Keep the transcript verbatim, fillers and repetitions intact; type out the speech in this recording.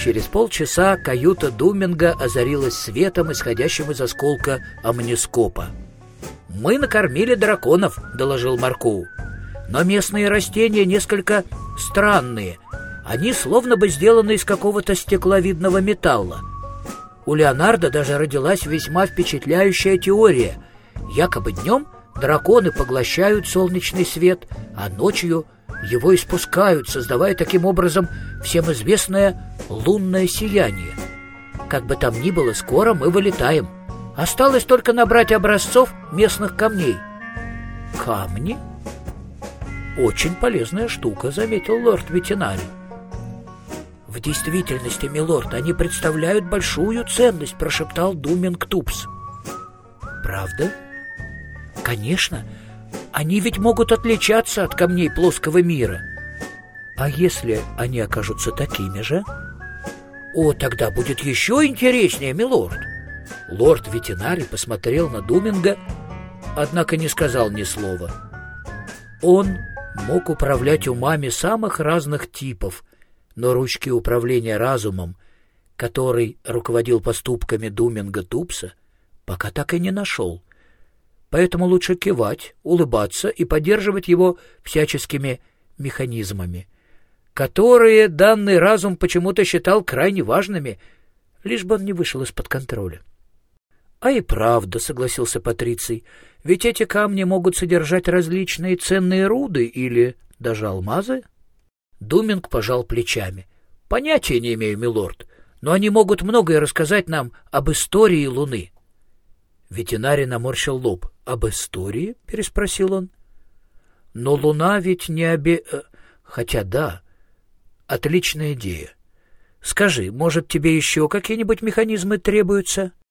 Через полчаса каюта Думинга озарилась светом, исходящим из осколка амнископа. «Мы накормили драконов», — доложил Маркоу. «Но местные растения несколько странные. Они словно бы сделаны из какого-то стекловидного металла. У Леонардо даже родилась весьма впечатляющая теория. Якобы днем драконы поглощают солнечный свет, а ночью его испускают, создавая таким образом всем известное лунное сияние. Как бы там ни было, скоро мы вылетаем. Осталось только набрать образцов местных камней». «Камни? Очень полезная штука», — заметил лорд-ветеринарий. «В действительности, милорд, они представляют большую ценность», — прошептал Думинг Тупс. «Правда? Конечно. Они ведь могут отличаться от камней плоского мира. А если они окажутся такими же? О, тогда будет еще интереснее, милорд». Лорд-ветеринарий посмотрел на Думинга, однако не сказал ни слова. Он мог управлять умами самых разных типов, но ручки управления разумом, который руководил поступками Думинга Тупса, пока так и не нашел. Поэтому лучше кивать, улыбаться и поддерживать его всяческими механизмами, которые данный разум почему-то считал крайне важными, лишь бы он не вышел из-под контроля. «А и правда», — согласился Патриций, — «ведь эти камни могут содержать различные ценные руды или даже алмазы». Думинг пожал плечами. «Понятия не имею, милорд, но они могут многое рассказать нам об истории Луны». Ветеринарий наморщил лоб. «Об истории?» — переспросил он. «Но Луна ведь не обе... Хотя да, отличная идея. Скажи, может, тебе еще какие-нибудь механизмы требуются?»